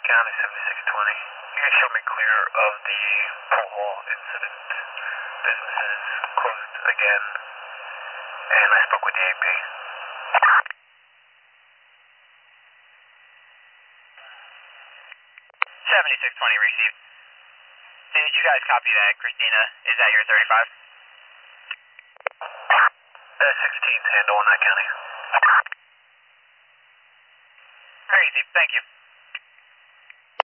County 7620. You can show me clear of the pole hall incident. Businesses closed again, and I spoke with the AP. 7620 received. Did you guys copy that, Christina? Is that your 35? 16's handle in that county. Very easy, thank you.